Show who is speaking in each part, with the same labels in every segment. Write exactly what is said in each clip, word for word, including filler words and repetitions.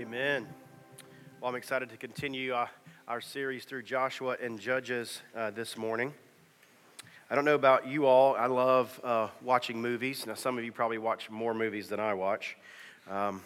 Speaker 1: Amen. Well, I'm excited to continue uh, our series through Joshua and Judges uh, this morning. I don't know about you all. I love uh, watching movies. Now, some of you probably watch more movies than I watch. Um,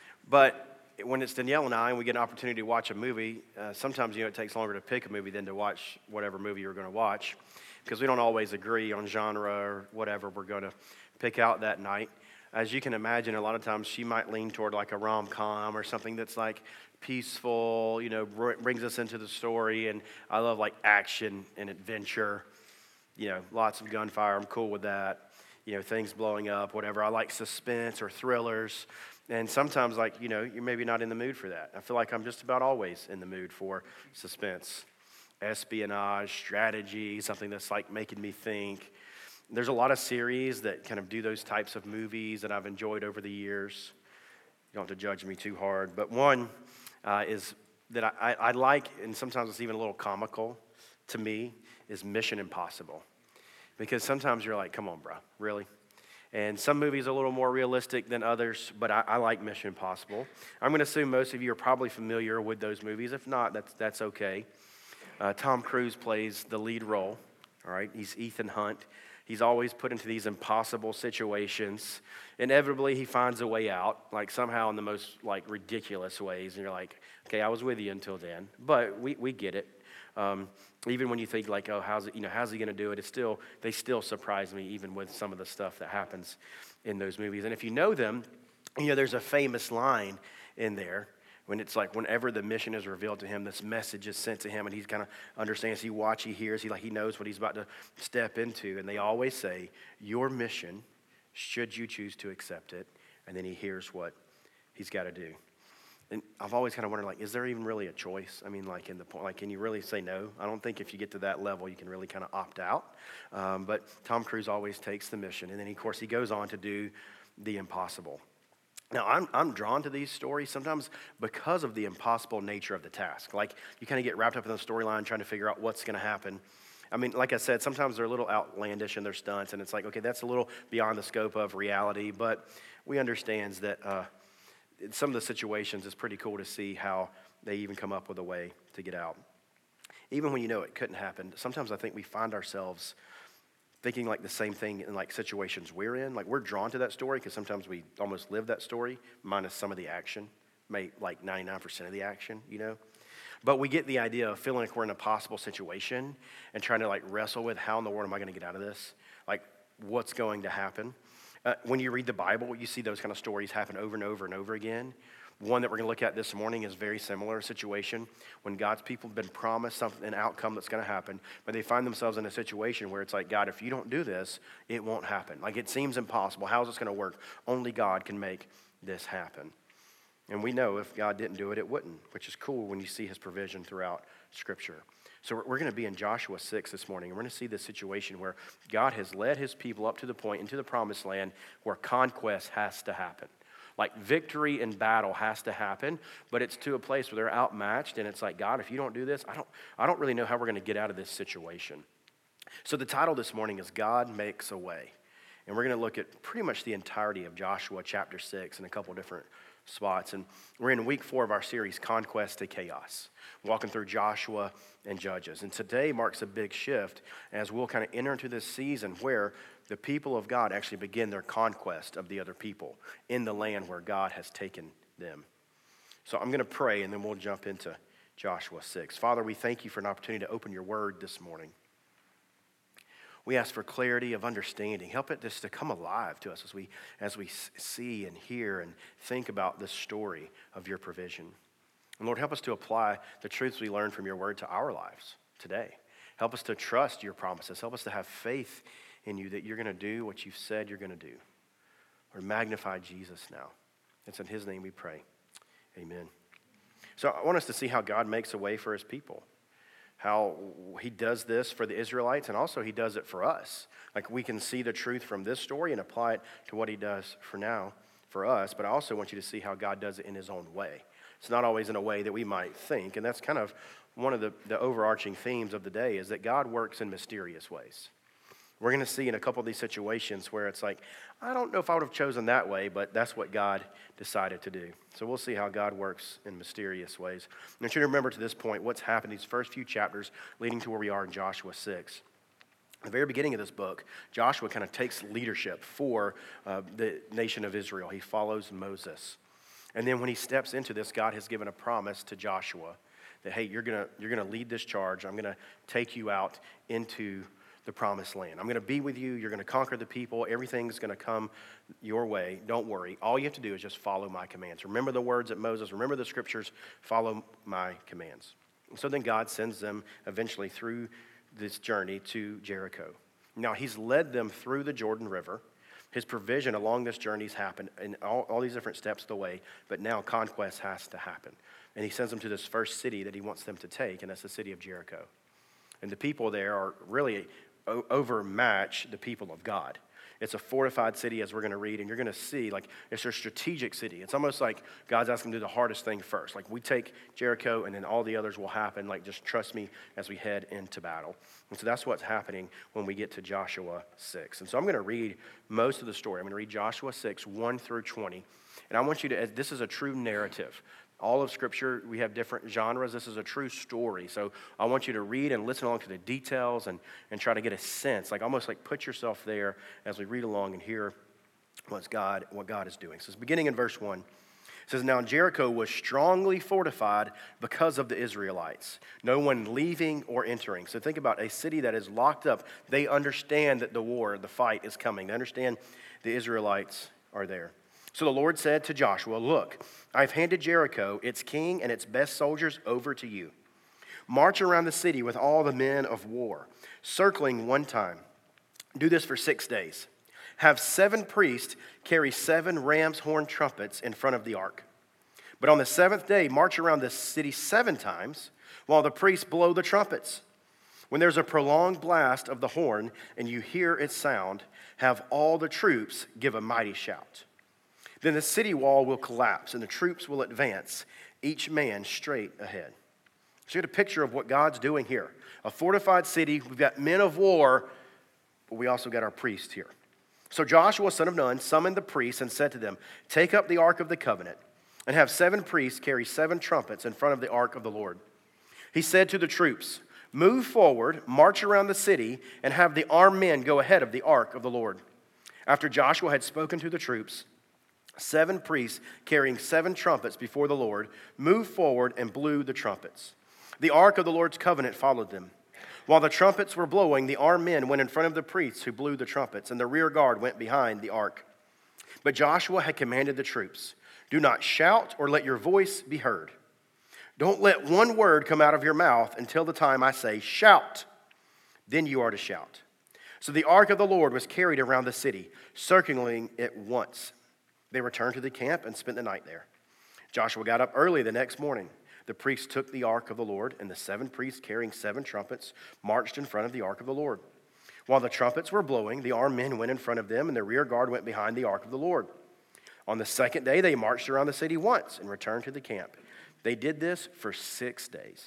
Speaker 1: but when it's Danielle and I and we get an opportunity to watch a movie, uh, sometimes, you know, it takes longer to pick a movie than to watch whatever movie you're going to watch because we don't always agree on genre or whatever we're going to pick out that night. As you can imagine, a lot of times she might lean toward like a rom-com or something that's like peaceful, you know, br- brings us into the story. And I love like action and adventure, you know, lots of gunfire. I'm cool with that. You know, things blowing up, whatever. I like suspense or thrillers. And sometimes, like, you know, you're maybe not in the mood for that. I feel like I'm just about always in the mood for suspense, espionage, strategy, something that's like making me think. There's a lot of series that kind of do those types of movies that I've enjoyed over the years. You don't have to judge me too hard. But one uh, is that I, I, I like, and sometimes it's even a little comical to me, is Mission Impossible. Because sometimes you're like, come on, bro, really? And some movies are a little more realistic than others, but I, I like Mission Impossible. I'm going to assume most of you are probably familiar with those movies. If not, that's, that's okay. Uh, Tom Cruise plays the lead role. All right, he's Ethan Hunt. He's always put into these impossible situations. Inevitably, he finds a way out, like somehow in the most like ridiculous ways. And you're like, okay, I was with you until then. But we, we get it. Um, even when you think like, oh, how's it, you know, how's he going to do it? It's still, they still surprise me even with some of the stuff that happens in those movies. And if you know them, you know, there's a famous line in there when it's like whenever the mission is revealed to him, this message is sent to him, and he kind of understands, he watches, he hears, he like he knows what he's about to step into. And they always say, your mission, should you choose to accept it, and then he hears what he's got to do. And I've always kind of wondered, like, is there even really a choice? I mean, like in the point, like, can you really say no? I don't think if you get to that level, you can really kind of opt out. Um, but Tom Cruise always takes the mission, and then of course he goes on to do the impossible. Now, I'm I'm drawn to these stories sometimes because of the impossible nature of the task. Like, you kind of get wrapped up in the storyline trying to figure out what's going to happen. I mean, like I said, sometimes they're a little outlandish in their stunts, and it's like, okay, that's a little beyond the scope of reality, but we understand that uh, in some of the situations, it's pretty cool to see how they even come up with a way to get out. Even when you know it couldn't happen, sometimes I think we find ourselves thinking like the same thing in like situations we're in. Like we're drawn to that story because sometimes we almost live that story, minus some of the action, maybe like ninety-nine percent of the action, you know. But we get the idea of feeling like we're in a possible situation and trying to like wrestle with how in the world am I going to get out of this? Like what's going to happen? Uh, when you read the Bible, you see those kind of stories happen over and over and over again. One that we're going to look at this morning is a very similar situation when God's people have been promised something, an outcome that's going to happen, but they find themselves in a situation where it's like, God, if you don't do this, it won't happen. Like it seems impossible. How is this going to work? Only God can make this happen. And we know if God didn't do it, it wouldn't, which is cool when you see his provision throughout Scripture. So we're, we're going to be in Joshua six this morning, and we're going to see this situation where God has led his people up to the point, into the promised land, where conquest has to happen. Like victory in battle has to happen, but it's to a place where they're outmatched, and it's like, God, if you don't do this, I don't, I don't really know how we're going to get out of this situation. So the title this morning is God Makes a Way, and we're going to look at pretty much the entirety of Joshua chapter six in a couple different spots, and we're in week four of our series, Conquest to Chaos, walking through Joshua and Judges. And today marks a big shift as we'll kind of enter into this season where the people of God actually begin their conquest of the other people in the land where God has taken them. So I'm going to pray, and then we'll jump into Joshua six. Father, we thank you for an opportunity to open your word this morning. We ask for clarity of understanding. Help it just to come alive to us as we as we see and hear and think about this story of your provision. And Lord, help us to apply the truths we learned from your word to our lives today. Help us to trust your promises. Help us to have faith in you that you're going to do what you've said you're going to do. Lord, magnify Jesus now. It's in his name we pray. Amen. So I want us to see how God makes a way for his people. How he does this for the Israelites, and also he does it for us. Like we can see the truth from this story and apply it to what he does for now, for us, but I also want you to see how God does it in his own way. It's not always in a way that we might think, and that's kind of one of the, the overarching themes of the day is that God works in mysterious ways. We're going to see in a couple of these situations where it's like, I don't know if I would have chosen that way, but that's what God decided to do. So we'll see how God works in mysterious ways. And I want you to remember to this point what's happened these first few chapters leading to where we are in Joshua six. At the very beginning of this book, Joshua kind of takes leadership for uh, the nation of Israel. He follows Moses. And then when he steps into this, God has given a promise to Joshua that, hey, you're going to you're gonna lead this charge. I'm going to take you out into the promised land. I'm going to be with you. You're going to conquer the people. Everything's going to come your way. Don't worry. All you have to do is just follow my commands. Remember the words of Moses. Remember the scriptures. Follow my commands. And so then God sends them eventually through this journey to Jericho. Now, he's led them through the Jordan River. His provision along this journey has happened in all, all these different steps of the way, but now conquest has to happen. And he sends them to this first city that he wants them to take, and that's the city of Jericho. And the people there are really overmatch the people of God. It's a fortified city, as we're going to read, and you're going to see, like, it's a strategic city. It's almost like God's asking them to do the hardest thing first. Like, we take Jericho, and then all the others will happen. Like, just trust me as we head into battle. And so that's what's happening when we get to Joshua six. And so I'm going to read most of the story. I'm going to read Joshua six, one through twenty. And I want you to, this is a true narrative. All of Scripture, we have different genres. This is a true story. So I want you to read and listen along to the details and, and try to get a sense, like almost like put yourself there as we read along and hear what's God, what God is doing. So it's beginning in verse one. It says, now Jericho was strongly fortified because of the Israelites. No one leaving or entering. So think about a city that is locked up. They understand that the war, the fight is coming. They understand the Israelites are there. So the Lord said to Joshua, look, I've handed Jericho, its king, and its best soldiers over to you. March around the city with all the men of war, circling one time. Do this for six days. Have seven priests carry seven ram's horn trumpets in front of the ark. But on the seventh day, march around the city seven times while the priests blow the trumpets. When there's a prolonged blast of the horn and you hear its sound, have all the troops give a mighty shout. Then the city wall will collapse and the troops will advance, each man straight ahead. So you get a picture of what God's doing here. A fortified city, we've got men of war, but we also got our priests here. So Joshua, son of Nun, summoned the priests and said to them, take up the ark of the covenant and have seven priests carry seven trumpets in front of the ark of the Lord. He said to the troops, move forward, march around the city, and have the armed men go ahead of the ark of the Lord. After Joshua had spoken to the troops, seven priests carrying seven trumpets before the Lord moved forward and blew the trumpets. The ark of the Lord's covenant followed them. While the trumpets were blowing, the armed men went in front of the priests who blew the trumpets, and the rear guard went behind the ark. But Joshua had commanded the troops, do not shout or let your voice be heard. Don't let one word come out of your mouth until the time I say, shout. Then you are to shout. So the ark of the Lord was carried around the city, circling it once. They returned to the camp and spent the night there. Joshua got up early the next morning. The priests took the ark of the Lord, and the seven priests carrying seven trumpets marched in front of the ark of the Lord. While the trumpets were blowing, the armed men went in front of them, and the rear guard went behind the ark of the Lord. On the second day, they marched around the city once and returned to the camp. They did this for six days.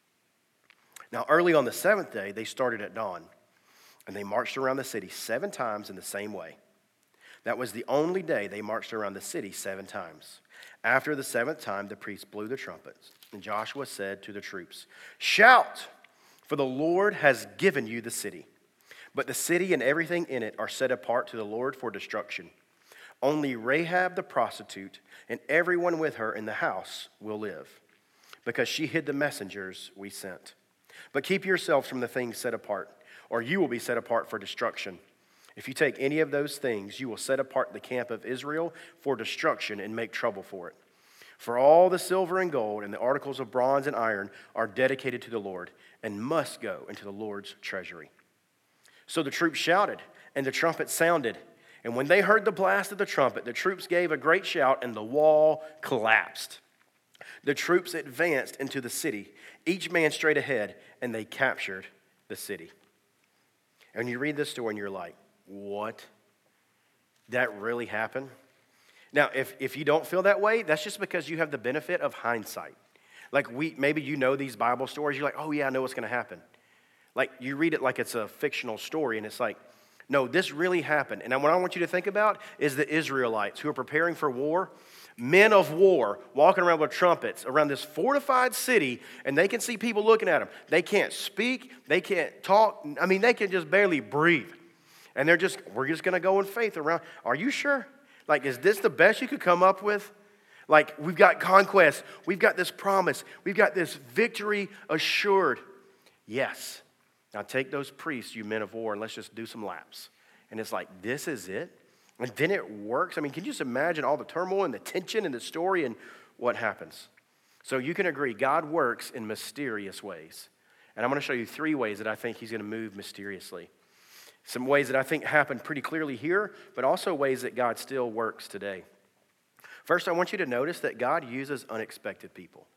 Speaker 1: Now, early on the seventh day, they started at dawn, and they marched around the city seven times in the same way. That was the only day they marched around the city seven times. After the seventh time, the priests blew the trumpets, and Joshua said to the troops, shout, for the Lord has given you the city. But the city and everything in it are set apart to the Lord for destruction. Only Rahab the prostitute and everyone with her in the house will live, because she hid the messengers we sent. But keep yourselves from the things set apart, or you will be set apart for destruction. If you take any of those things, you will set apart the camp of Israel for destruction and make trouble for it. For all the silver and gold and the articles of bronze and iron are dedicated to the Lord and must go into the Lord's treasury. So the troops shouted, and the trumpet sounded. And when they heard the blast of the trumpet, the troops gave a great shout, and the wall collapsed. The troops advanced into the city, each man straight ahead, and they captured the city. And you read this story, and you're like, what? That really happened? Now, if, if you don't feel that way, that's just because you have the benefit of hindsight. Like we, maybe you know these Bible stories. You're like, oh yeah, I know what's going to happen. Like you read it like it's a fictional story, and it's like, No, this really happened. And what I want you to think about is the Israelites who are preparing for war, men of war walking around with trumpets around this fortified city, and they can see people looking at them. They can't speak. They can't talk. I mean, they can just barely breathe. And they're just, we're just going to go in faith around. Are you sure? Like, is this the best you could come up with? Like, we've got conquest. We've got this promise. We've got this victory assured. Yes. Now take those priests, you men of war, and let's just do some laps. And it's like, this is it? And then it works. I mean, can you just imagine all the turmoil and the tension in the story and what happens? So you can agree, God works in mysterious ways. And I'm going to show you three ways that I think he's going to move mysteriously. Some ways that I think happen pretty clearly here, but also ways that God still works today. First, I want you to notice that God uses unexpected people.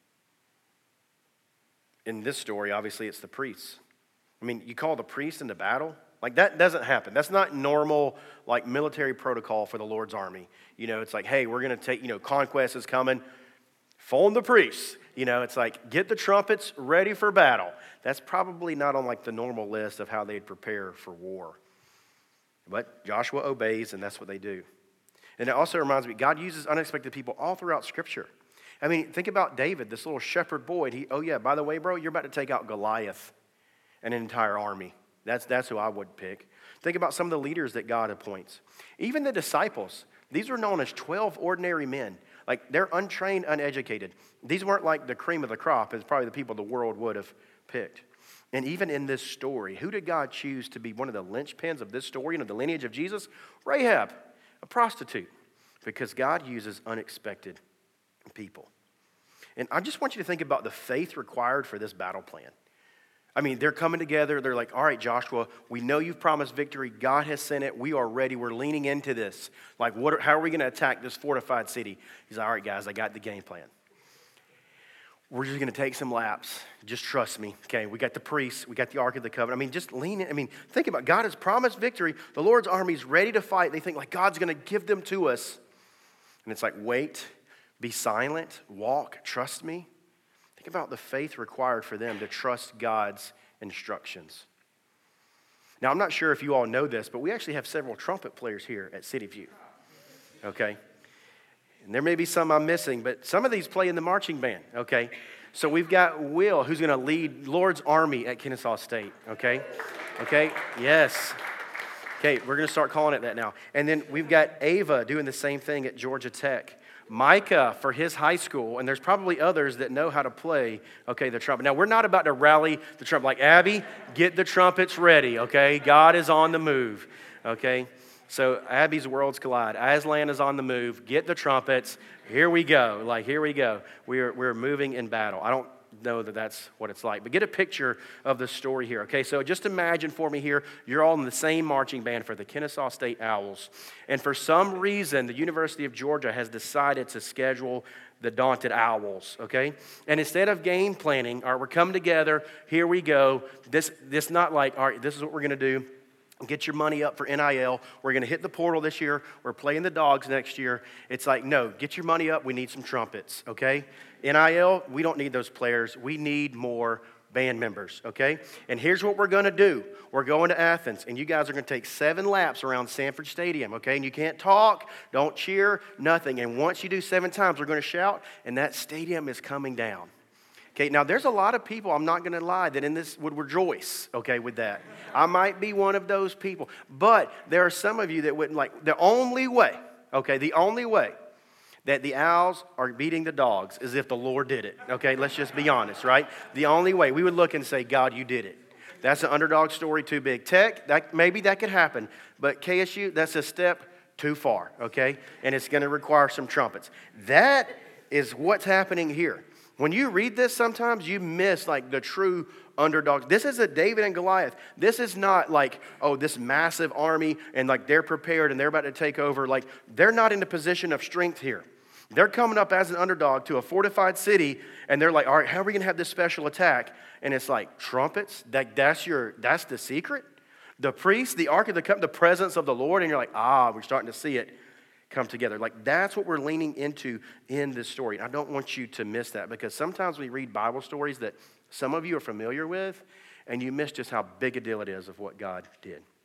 Speaker 1: In this story, obviously, it's the priests. I mean, you call the priest into battle? Like, that doesn't happen. That's not normal, like, military protocol for the Lord's army. You know, it's like, hey, we're going to take, you know, conquest is coming. Phone the priests. You know, it's like, get the trumpets ready for battle. That's probably not on, like, the normal list of how they'd prepare for war. But Joshua obeys, and that's what they do. And it also reminds me, God uses unexpected people all throughout Scripture. I mean, think about David, this little shepherd boy. And he, oh, yeah, by the way, bro, you're about to take out Goliath and an entire army. That's, that's who I would pick. Think about some of the leaders that God appoints. Even the disciples, these were known as twelve ordinary men. Like, they're untrained, uneducated. These weren't like the cream of the crop as probably the people the world would have picked. And even in this story, who did God choose to be one of the linchpins of this story and of the lineage of Jesus? Rahab, a prostitute, because God uses unexpected people. And I just want you to think about the faith required for this battle plan. I mean, they're coming together. They're like, all right, Joshua, we know you've promised victory. God has sent it. We are ready. We're leaning into this. Like, what? Are, how are we going to attack this fortified city? He's like, all right, guys, I got the game plan. We're just going to take some laps. Just trust me. Okay, we got the priests. We got the Ark of the Covenant. I mean, just lean in. I mean, think about it. God has promised victory. The Lord's army is ready to fight. They think, like, God's going to give them to us. And it's like, wait, be silent, walk, trust me. Think about the faith required for them to trust God's instructions. Now, I'm not sure if you all know this, but we actually have several trumpet players here at City View. Okay? And there may be some I'm missing, but some of these play in the marching band, okay? So we've got Will, who's going to lead Lord's Army at Kennesaw State, okay? Okay? Yes. Okay, we're going to start calling it that now. And then we've got Ava doing the same thing at Georgia Tech. Micah for his high school, and there's probably others that know how to play, okay, the trumpet. Now, we're not about to rally the trumpet. Like, Abby, get the trumpets ready, okay? God is on the move, okay? So Abby's worlds collide. Aslan is on the move. Get the trumpets. Here we go. Like, here we go. We're, we're moving in battle. I don't know that that's what it's like. But get a picture of the story here, okay? So just imagine for me here, you're all in the same marching band for the Kennesaw State Owls. And for some reason, the University of Georgia has decided to schedule the Daunted Owls, okay? And instead of game planning, all right, we're coming together, here we go. This, this not like, all right, this is what we're going to do. Get your money up for N I L. We're going to hit the portal this year. We're playing the Dogs next year. It's like, no, get your money up. We need some trumpets, okay? N I L, we don't need those players. We need more band members, okay? And here's what we're going to do. We're going to Athens, and you guys are going to take seven laps around Sanford Stadium, okay? And you can't talk, don't cheer, nothing. And once you do seven times, we're going to shout, and that stadium is coming down. Okay, now there's a lot of people, I'm not going to lie, that in this would rejoice, okay, with that. I might be one of those people. But there are some of you that wouldn't like, the only way, okay, the only way that the Owls are beating the Dogs is if the Lord did it, okay? Let's just be honest, right? The only way, we would look and say, God, you did it. That's an underdog story too big. Tech, that, maybe that could happen. But K S U, that's a step too far, okay? And it's going to require some trumpets. That is what's happening here. When you read this, sometimes you miss like the true underdogs. This is a David and Goliath. This is not like, oh, this massive army and like they're prepared and they're about to take over. Like, they're not in a position of strength here. They're coming up as an underdog to a fortified city, and they're like, all right, how are we going to have this special attack? And it's like, trumpets? That, that's your, that's the secret? The priest, the Ark of the Covenant, the presence of the Lord, and you're like, ah, we're starting to see it come together. Like, that's what we're leaning into in this story. And I don't want you to miss that, because sometimes we read Bible stories that some of you are familiar with, and you miss just how big a deal it is of what God did.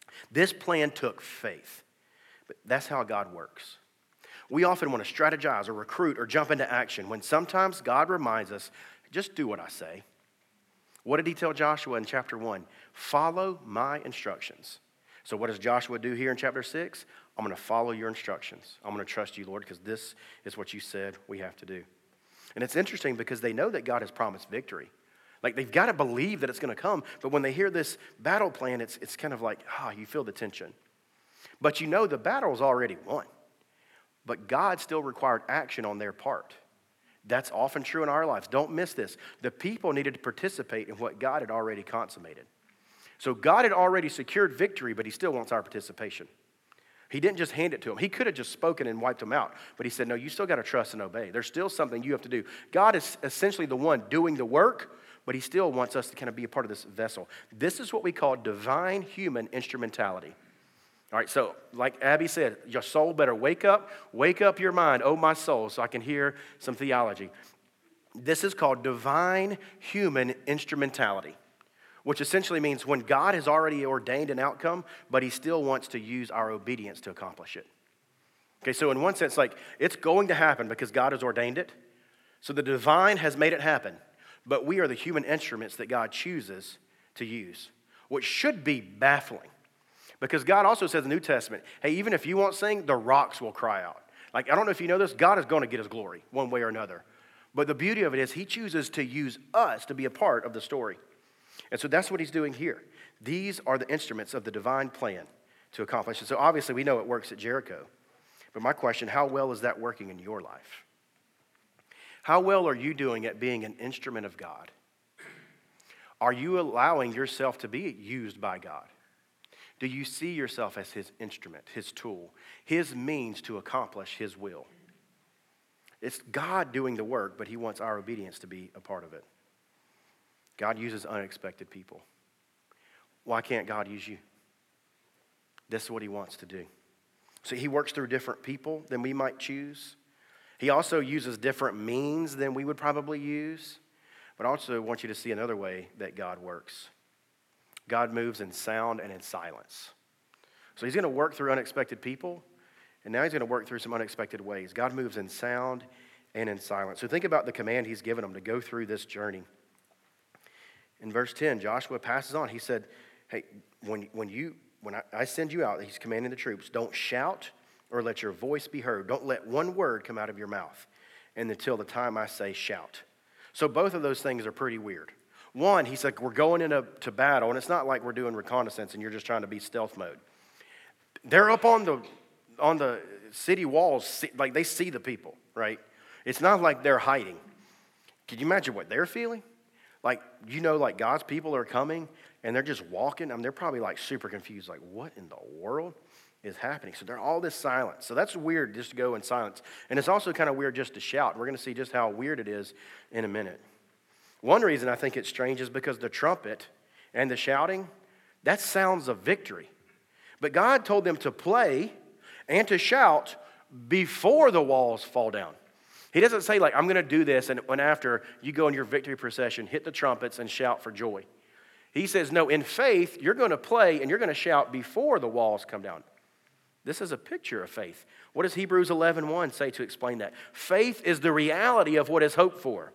Speaker 1: This plan took faith, but that's how God works. We often want to strategize or recruit or jump into action when sometimes God reminds us, just do what I say. What did he tell Joshua in chapter one? Follow my instructions. So what does Joshua do here in chapter six? I'm going to follow your instructions. I'm going to trust you, Lord, because this is what you said we have to do. And it's interesting because they know that God has promised victory. Like, they've got to believe that it's going to come. But when they hear this battle plan, it's, it's kind of like, ah, oh, you feel the tension. But you know the battle's already won. But God still required action on their part. That's often true in our lives. Don't miss this. The people needed to participate in what God had already consummated. So God had already secured victory, but he still wants our participation. He didn't just hand it to them. He could have just spoken and wiped them out. But he said, no, you still got to trust and obey. There's still something you have to do. God is essentially the one doing the work, but he still wants us to kind of be a part of this vessel. This is what we call divine human instrumentality. All right, so like Abby said, your soul better wake up. Wake up your mind, oh my soul, so I can hear some theology. This is called divine human instrumentality, which essentially means when God has already ordained an outcome, but he still wants to use our obedience to accomplish it. Okay, so in one sense, like, it's going to happen because God has ordained it. So the divine has made it happen, but we are the human instruments that God chooses to use, which should be baffling. Because God also says in the New Testament, hey, even if you won't sing, the rocks will cry out. Like, I don't know if you know this, God is going to get his glory one way or another. But the beauty of it is he chooses to use us to be a part of the story. And so that's what he's doing here. These are the instruments of the divine plan to accomplish it. So obviously we know it works at Jericho. But my question, how well is that working in your life? How well are you doing at being an instrument of God? Are you allowing yourself to be used by God? Do you see yourself as his instrument, his tool, his means to accomplish his will? It's God doing the work, but he wants our obedience to be a part of it. God uses unexpected people. Why can't God use you? This is what he wants to do. So he works through different people than we might choose. He also uses different means than we would probably use. But I also want you to see another way that God works. God moves in sound and in silence. So he's going to work through unexpected people, and now he's going to work through some unexpected ways. God moves in sound and in silence. So think about the command he's given them to go through this journey. In verse ten, Joshua passes on. He said, hey, when, when, you, when I, I send you out, he's commanding the troops, don't shout or let your voice be heard. Don't let one word come out of your mouth and until the time I say shout. So both of those things are pretty weird. One, he's like, we're going into to battle, and it's not like we're doing reconnaissance and you're just trying to be stealth mode. They're up on the on the city walls, like they see the people, right? It's not like they're hiding. Can you imagine what they're feeling? Like, you know, like God's people are coming and they're just walking. I mean, they're probably like super confused, like what in the world is happening? So they're all this silence. So that's weird just to go in silence. And it's also kind of weird just to shout. We're going to see just how weird it is in a minute. One reason I think it's strange is because the trumpet and the shouting, that's sounds of victory. But God told them to play and to shout before the walls fall down. He doesn't say, like, I'm going to do this, and when after you go in your victory procession, hit the trumpets and shout for joy. He says, no, in faith, you're going to play and you're going to shout before the walls come down. This is a picture of faith. What does Hebrews eleven one say to explain that? Faith is the reality of what is hoped for,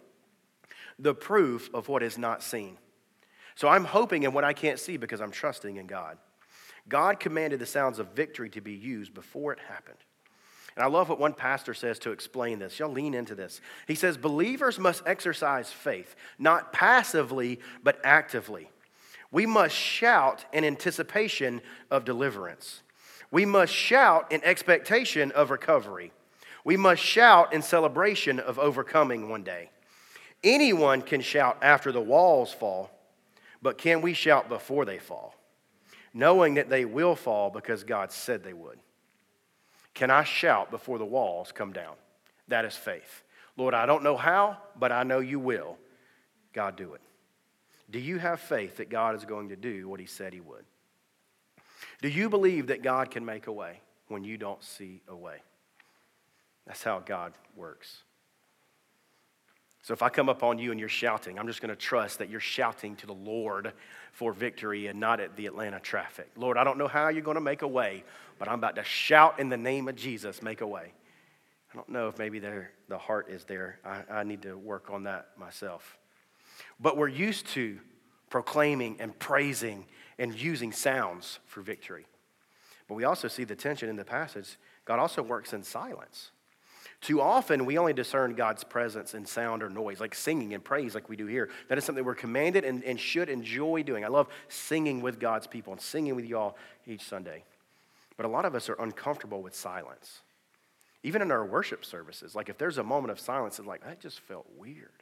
Speaker 1: the proof of what is not seen. So I'm hoping in what I can't see because I'm trusting in God. God commanded the sounds of victory to be used before it happened. And I love what one pastor says to explain this. Y'all lean into this. He says, believers must exercise faith, not passively, but actively. We must shout in anticipation of deliverance. We must shout in expectation of recovery. We must shout in celebration of overcoming one day. Anyone can shout after the walls fall, but can we shout before they fall, knowing that they will fall because God said they would? Can I shout before the walls come down? That is faith. Lord, I don't know how, but I know you will. God, do it. Do you have faith that God is going to do what he said he would? Do you believe that God can make a way when you don't see a way? That's how God works. So if I come up on you and you're shouting, I'm just going to trust that you're shouting to the Lord for victory and not at the Atlanta traffic. Lord, I don't know how you're going to make a way, but I'm about to shout in the name of Jesus, make a way. I don't know if maybe there, the heart is there. I, I need to work on that myself. But we're used to proclaiming and praising and using sounds for victory. But we also see the tension in the passage. God also works in silence. Too often, we only discern God's presence in sound or noise, like singing and praise like we do here. That is something we're commanded and, and should enjoy doing. I love singing with God's people and singing with y'all each Sunday. But a lot of us are uncomfortable with silence. Even in our worship services, like if there's a moment of silence, it's like, that just felt weird.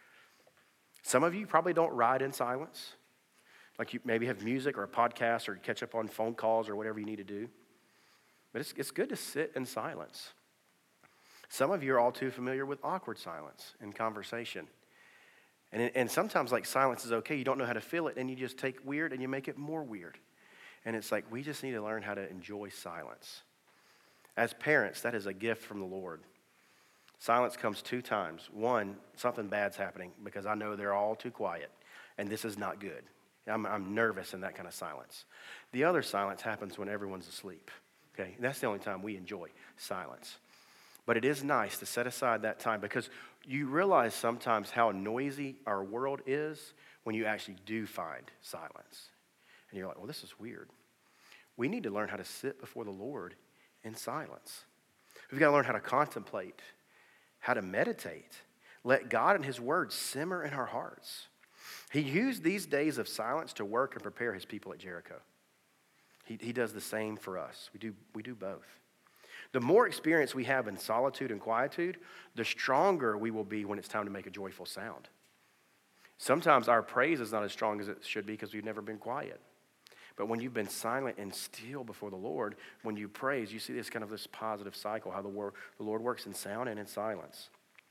Speaker 1: Some of you probably don't ride in silence. Like you maybe have music or a podcast or catch up on phone calls or whatever you need to do. But it's, it's good to sit in silence. Some of you are all too familiar with awkward silence in conversation. And, and sometimes like silence is okay. You don't know how to feel it and you just take weird and you make it more weird. And it's like we just need to learn how to enjoy silence. As parents, that is a gift from the Lord. Silence comes two times. One, something bad's happening because I know they're all too quiet and this is not good. I'm, I'm nervous in that kind of silence. The other silence happens when everyone's asleep. Okay, and that's the only time we enjoy silence. But it is nice to set aside that time because you realize sometimes how noisy our world is when you actually do find silence. And you're like, well, this is weird. We need to learn how to sit before the Lord in silence. We've got to learn how to contemplate, how to meditate. Let God and his word simmer in our hearts. He used these days of silence to work and prepare his people at Jericho. He, he does the same for us. We do, we do both. The more experience we have in solitude and quietude, the stronger we will be when it's time to make a joyful sound. Sometimes our praise is not as strong as it should be because we've never been quiet. But when you've been silent and still before the Lord, when you praise, you see this kind of this positive cycle, how the, word, the Lord works in sound and in silence.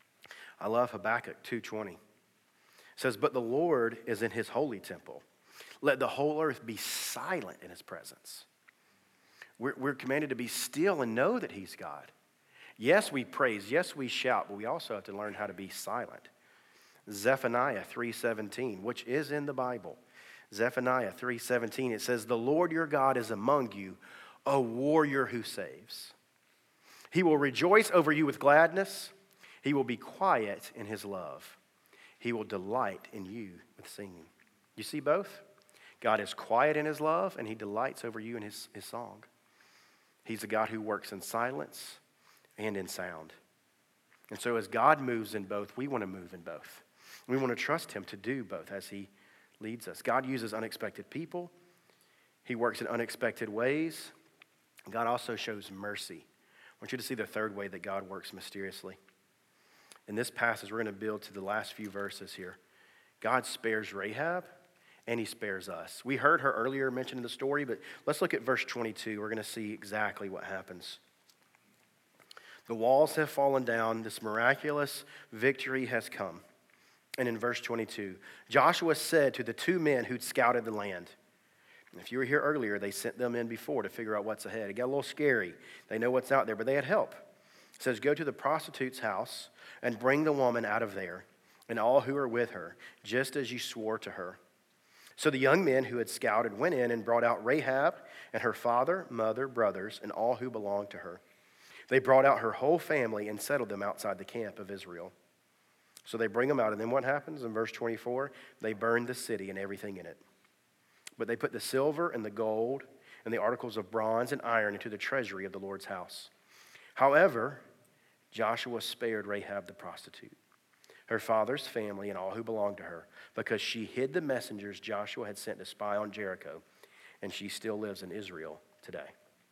Speaker 1: I love Habakkuk two twenty. It says, but the Lord is in his holy temple. Let the whole earth be silent in his presence. We're, we're commanded to be still and know that he's God. Yes, we praise. Yes, we shout. But we also have to learn how to be silent. Zephaniah three seventeen, which is in the Bible. Zephaniah three seventeen, it says, the Lord your God is among you, a warrior who saves. He will rejoice over you with gladness. He will be quiet in his love. He will delight in you with singing. You see both? God is quiet in his love, and he delights over you in his, his song. He's a God who works in silence and in sound. And so as God moves in both, we want to move in both. We want to trust him to do both as he leads us. God uses unexpected people. He works in unexpected ways. God also shows mercy. I want you to see the third way that God works mysteriously. In this passage, we're going to build to the last few verses here. God spares Rahab, and he spares us. We heard her earlier mentioned in the story, but let's look at verse twenty-two. We're going to see exactly what happens. The walls have fallen down. This miraculous victory has come. And in verse twenty-two, Joshua said to the two men who'd scouted the land. And if you were here earlier, they sent them in before to figure out what's ahead. It got a little scary. They know what's out there, but they had help. It says, go to the prostitute's house and bring the woman out of there and all who are with her, just as you swore to her. So the young men who had scouted went in and brought out Rahab and her father, mother, brothers, and all who belonged to her. They brought out her whole family and settled them outside the camp of Israel. So they bring them out, and then what happens? In verse twenty-four, they burned the city and everything in it. But they put the silver and the gold and the articles of bronze and iron into the treasury of the Lord's house. However, Joshua spared Rahab the prostitute, her father's family, and all who belonged to her, because she hid the messengers Joshua had sent to spy on Jericho, and she still lives in Israel today.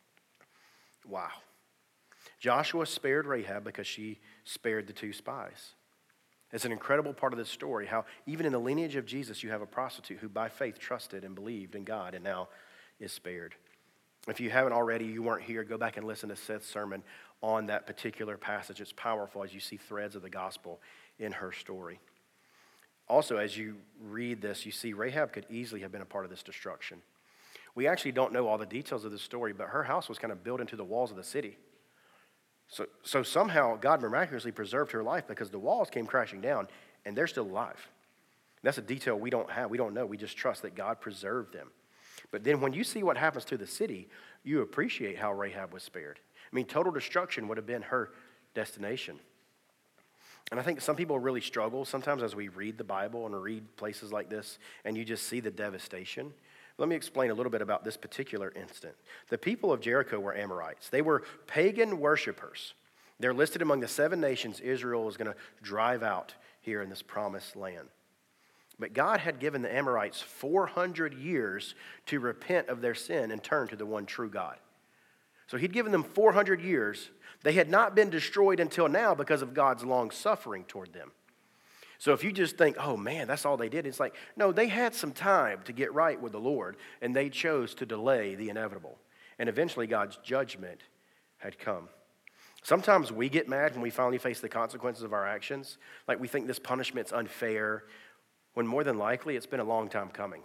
Speaker 1: Wow. Joshua spared Rahab because she spared the two spies. It's an incredible part of this story, how even in the lineage of Jesus, you have a prostitute who by faith trusted and believed in God and now is spared. If you haven't already, you weren't here, go back and listen to Seth's sermon on that particular passage. It's powerful as you see threads of the gospel in her story. Also, as you read this, you see Rahab could easily have been a part of this destruction. We actually don't know all the details of the story, but her house was kind of built into the walls of the city. So, so somehow God miraculously preserved her life because the walls came crashing down and they're still alive. That's a detail we don't have. We don't know. We just trust that God preserved them. But then when you see what happens to the city, you appreciate how Rahab was spared. I mean, total destruction would have been her destination. And I think some people really struggle sometimes as we read the Bible and read places like this, and you just see the devastation. Let me explain a little bit about this particular instant. The people of Jericho were Amorites. They were pagan worshipers. They're listed among the seven nations Israel is going to drive out here in this promised land. But God had given the Amorites four hundred years to repent of their sin and turn to the one true God. So he'd given them four hundred years. They had not been destroyed until now because of God's long suffering toward them. So if you just think, oh man, that's all they did, it's like, no, they had some time to get right with the Lord, and they chose to delay the inevitable. And eventually God's judgment had come. Sometimes we get mad when we finally face the consequences of our actions. Like we think this punishment's unfair, when more than likely it's been a long time coming.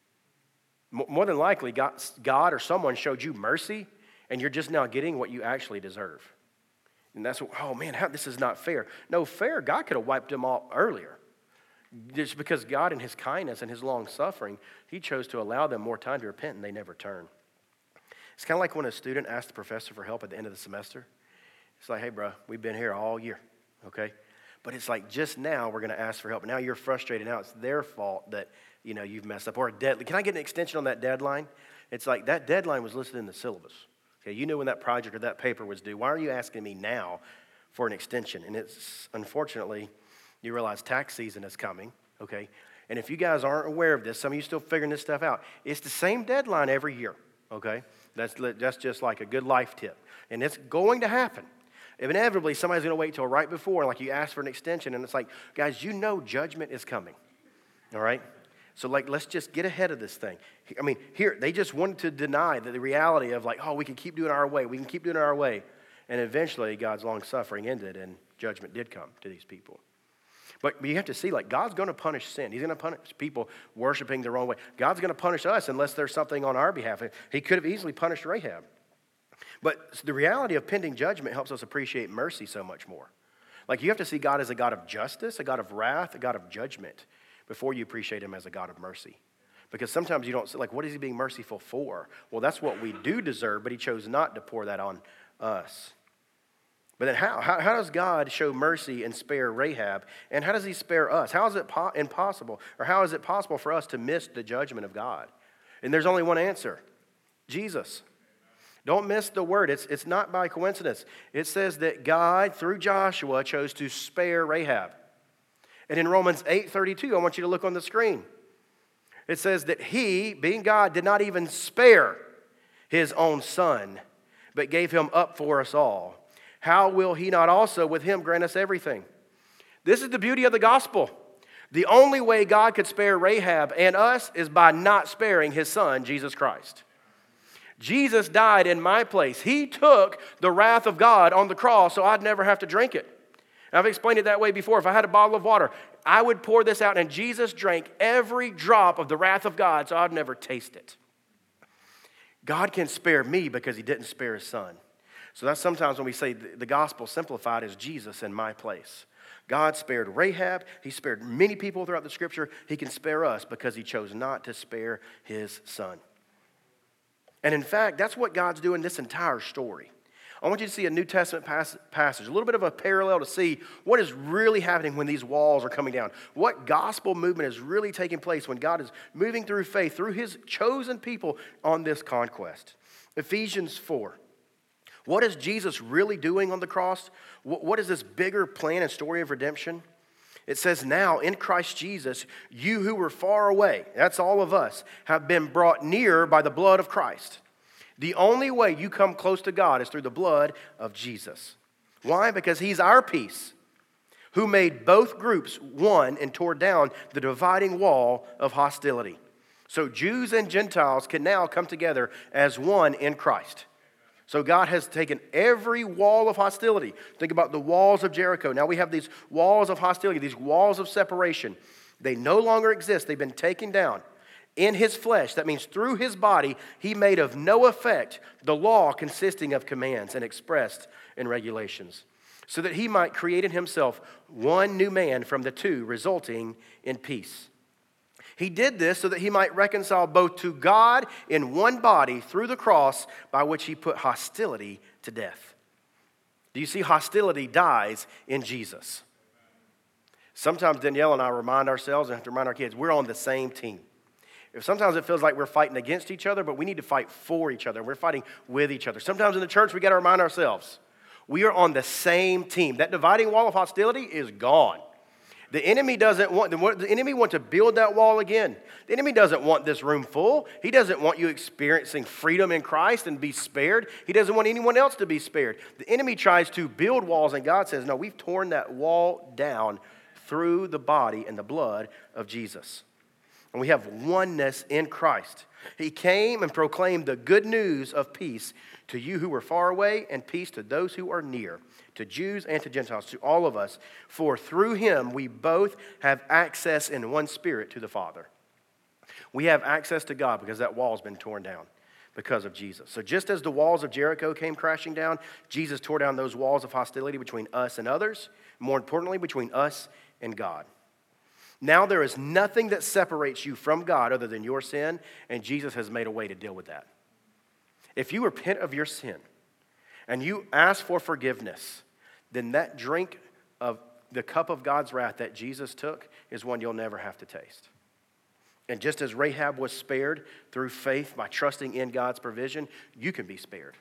Speaker 1: More than likely God, God or someone showed you mercy, and you're just now getting what you actually deserve. And that's what, oh man, how, this is not fair. No, fair, God could have wiped them all earlier. Just because God in his kindness and his long suffering, he chose to allow them more time to repent and they never turn. It's kind of like when a student asks the professor for help at the end of the semester. It's like, hey bro, we've been here all year, okay? But it's like just now we're going to ask for help. Now you're frustrated. Now it's their fault that, you know, you've messed up. Or a deadline. Can I get an extension on that deadline? It's like that deadline was listed in the syllabus. Okay, you knew when that project or that paper was due. Why are you asking me now for an extension? And it's, unfortunately, you realize tax season is coming, okay? And if you guys aren't aware of this, some of you still figuring this stuff out, it's the same deadline every year, okay? That's, that's just like a good life tip. And it's going to happen. Inevitably, somebody's going to wait till right before, like you ask for an extension, and it's like, guys, you know judgment is coming, all right? So, like, let's just get ahead of this thing. I mean, here, they just wanted to deny that the reality of, like, oh, we can keep doing it our way. We can keep doing it our way. And eventually, God's long suffering ended, and judgment did come to these people. But you have to see, like, God's going to punish sin. He's going to punish people worshiping the wrong way. God's going to punish us unless there's something on our behalf. He could have easily punished Rahab. But the reality of pending judgment helps us appreciate mercy so much more. Like, you have to see God as a God of justice, a God of wrath, a God of judgment, before you appreciate him as a God of mercy. Because sometimes you don't say, like, what is he being merciful for? Well, that's what we do deserve, but he chose not to pour that on us. But then how? How, how does God show mercy and spare Rahab? And how does he spare us? How is it po- impossible, or how is it possible for us to miss the judgment of God? And there's only one answer: Jesus. Don't miss the word. It's, it's not by coincidence. It says that God, through Joshua, chose to spare Rahab. And in Romans eight thirty-two, I want you to look on the screen. It says that he, being God, did not even spare his own son, but gave him up for us all. How will he not also with him grant us everything? This is the beauty of the gospel. The only way God could spare Rahab and us is by not sparing his son, Jesus Christ. Jesus died in my place. He took the wrath of God on the cross so I'd never have to drink it. I've explained it that way before. If I had a bottle of water, I would pour this out, and Jesus drank every drop of the wrath of God so I'd never taste it. God can spare me because he didn't spare his son. So that's sometimes when we say the gospel simplified is Jesus in my place. God spared Rahab. He spared many people throughout the scripture. He can spare us because he chose not to spare his son. And in fact, that's what God's doing this entire story. I want you to see a New Testament pas- passage, a little bit of a parallel to see what is really happening when these walls are coming down. What gospel movement is really taking place when God is moving through faith, through his chosen people on this conquest. Ephesians four. What is Jesus really doing on the cross? What is this bigger plan and story of redemption? It says, now in Christ Jesus, you who were far away, that's all of us, have been brought near by the blood of Christ. The only way you come close to God is through the blood of Jesus. Why? Because he's our peace, who made both groups one and tore down the dividing wall of hostility. So Jews and Gentiles can now come together as one in Christ. So God has taken every wall of hostility. Think about the walls of Jericho. Now we have these walls of hostility, these walls of separation. They no longer exist. They've been taken down. In his flesh, that means through his body, he made of no effect the law consisting of commands and expressed in regulations, so that he might create in himself one new man from the two, resulting in peace. He did this so that he might reconcile both to God in one body through the cross, by which he put hostility to death. Do you see? Hostility dies in Jesus. Sometimes Danielle and I remind ourselves and have to remind our kids, we're on the same team. If sometimes it feels like we're fighting against each other, but we need to fight for each other. We're fighting with each other. Sometimes in the church, we got to remind ourselves, we are on the same team. That dividing wall of hostility is gone. The enemy doesn't want, the enemy wants to build that wall again. The enemy doesn't want this room full. He doesn't want you experiencing freedom in Christ and be spared. He doesn't want anyone else to be spared. The enemy tries to build walls, and God says, no, we've torn that wall down through the body and the blood of Jesus. And we have oneness in Christ. He came and proclaimed the good news of peace to you who were far away, and peace to those who are near, to Jews and to Gentiles, to all of us. For through him we both have access in one spirit to the Father. We have access to God because that wall has been torn down because of Jesus. So just as the walls of Jericho came crashing down, Jesus tore down those walls of hostility between us and others, more importantly, between us and God. Now there is nothing that separates you from God other than your sin, and Jesus has made a way to deal with that. If you repent of your sin and you ask for forgiveness, then that drink of the cup of God's wrath that Jesus took is one you'll never have to taste. And just as Rahab was spared through faith by trusting in God's provision, you can be spared.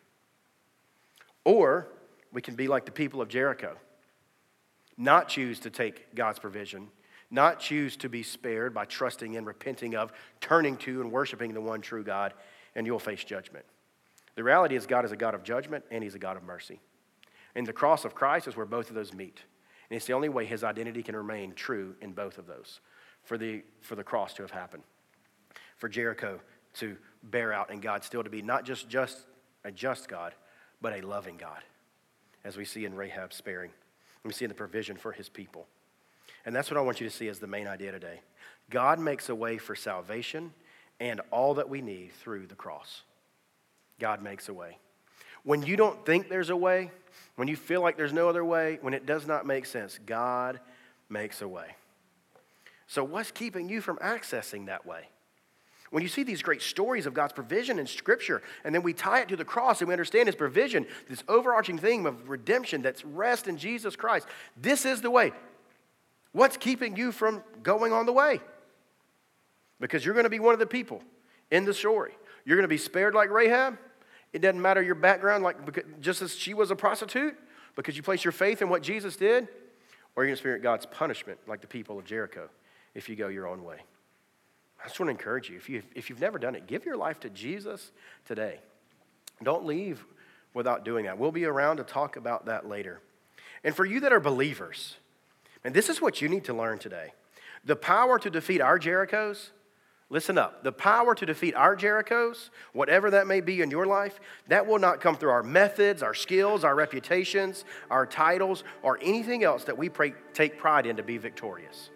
Speaker 1: Or we can be like the people of Jericho, not choose to take God's provision, not choose to be spared by trusting and repenting of, turning to and worshiping the one true God, and you'll face judgment. The reality is God is a God of judgment and he's a God of mercy. And the cross of Christ is where both of those meet. And it's the only way his identity can remain true in both of those, for the, for the cross to have happened, for Jericho to bear out, and God still to be not just, just a just God, but a loving God, as we see in Rahab's sparing. We see in the provision for his people. And that's what I want you to see as the main idea today. God makes a way for salvation and all that we need through the cross. God makes a way. When you don't think there's a way, when you feel like there's no other way, when it does not make sense, God makes a way. So what's keeping you from accessing that way? When you see these great stories of God's provision in Scripture, and then we tie it to the cross and we understand his provision, this overarching theme of redemption that's rest in Jesus Christ, this is the way. What's keeping you from going on the way? Because you're going to be one of the people in the story. You're going to be spared like Rahab. It doesn't matter your background, like just as she was a prostitute, because you place your faith in what Jesus did, or you're going to experience God's punishment like the people of Jericho if you go your own way. I just want to encourage you, if, you, if you've never done it, give your life to Jesus today. Don't leave without doing that. We'll be around to talk about that later. And for you that are believers, and this is what you need to learn today. The power to defeat our Jerichos, listen up, the power to defeat our Jerichos, whatever that may be in your life, that will not come through our methods, our skills, our reputations, our titles, or anything else that we pray, take pride in to be victorious.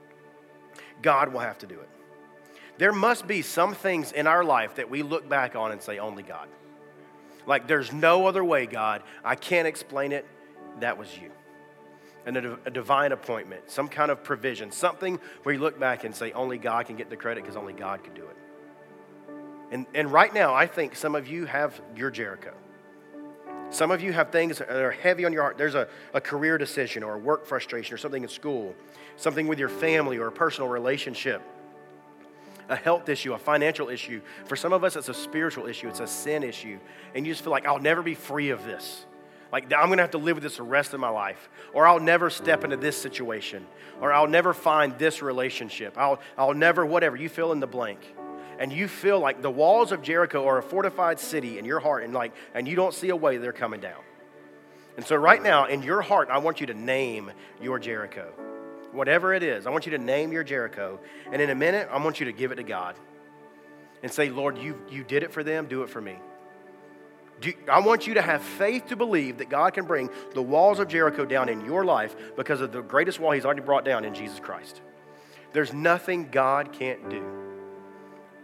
Speaker 1: God will have to do it. There must be some things in our life that we look back on and say, only God. Like there's no other way, God. I can't explain it. That was you. And a, a divine appointment, some kind of provision, something where you look back and say, only God can get the credit because only God can do it. And, and right now, I think some of you have your Jericho. Some of you have things that are heavy on your heart. There's a, a career decision or a work frustration or something in school, something with your family or a personal relationship, a health issue, a financial issue. For some of us, it's a spiritual issue. It's a sin issue. And you just feel like, I'll never be free of this. Like, I'm going to have to live with this the rest of my life. Or I'll never step into this situation. Or I'll never find this relationship. I'll, I'll never, whatever. You fill in the blank. And you feel like the walls of Jericho are a fortified city in your heart. And, like, and you don't see a way they're coming down. And so right now, in your heart, I want you to name your Jericho. Whatever it is, I want you to name your Jericho. And in a minute, I want you to give it to God. And say, Lord, you, you did it for them. Do it for me. Do, I want you to have faith to believe that God can bring the walls of Jericho down in your life because of the greatest wall he's already brought down in Jesus Christ. There's nothing God can't do.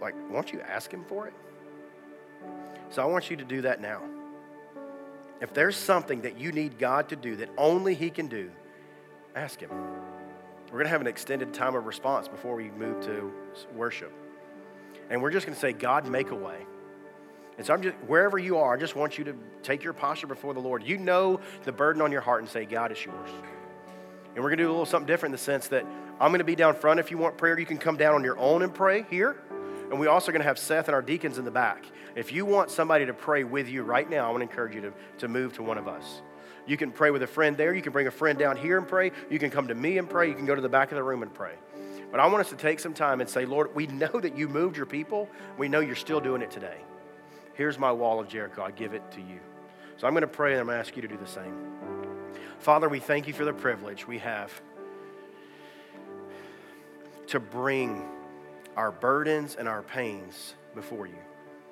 Speaker 1: like, won't you ask him for it? So I want you to do that now. If there's something that you need God to do that only he can do, ask him. We're going to have an extended time of response before we move to worship. And we're just going to say, God, make a way. And so I'm just, wherever you are, I just want you to take your posture before the Lord. You know the burden on your heart and say, God, it's yours. And we're going to do a little something different in the sense that I'm going to be down front. If you want prayer, you can come down on your own and pray here. And we're also going to have Seth and our deacons in the back. If you want somebody to pray with you right now, I want to encourage you to, to move to one of us. You can pray with a friend there. You can bring a friend down here and pray. You can come to me and pray. You can go to the back of the room and pray. But I want us to take some time and say, Lord, we know that you moved your people. We know you're still doing it today. Here's my wall of Jericho. I give it to you. So I'm going to pray and I'm going to ask you to do the same. Father, we thank you for the privilege we have to bring our burdens and our pains before you.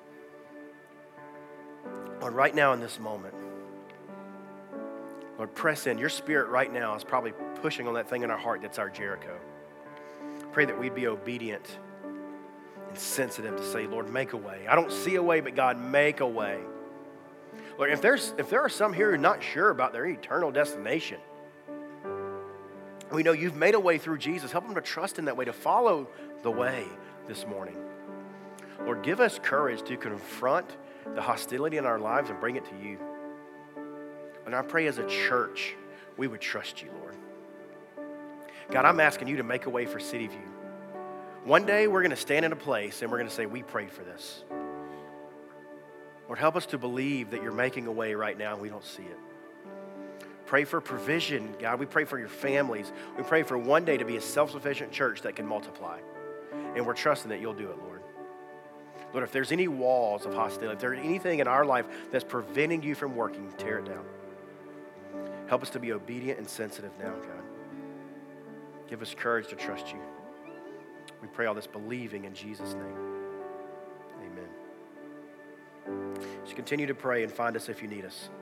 Speaker 1: Lord, right now in this moment, Lord, press in. Your spirit right now is probably pushing on that thing in our heart that's our Jericho. Pray that we'd be obedient and sensitive to say, Lord, make a way. I don't see a way, but God, make a way. Lord, if there's if there are some here who are not sure about their eternal destination, we know you've made a way through Jesus. Help them to trust in that way, to follow the way this morning. Lord, give us courage to confront the hostility in our lives and bring it to you. And I pray as a church, we would trust you, Lord. God, I'm asking you to make a way for City View. One day we're going to stand in a place and we're going to say, we prayed for this. Lord, help us to believe that you're making a way right now and we don't see it. Pray for provision, God. We pray for your families. We pray for one day to be a self-sufficient church that can multiply. And we're trusting that you'll do it, Lord. Lord, if there's any walls of hostility, if there's anything in our life that's preventing you from working, tear it down. Help us to be obedient and sensitive now, God. Give us courage to trust you. We pray all this believing in Jesus' name. Amen. Just continue to pray and find us if you need us.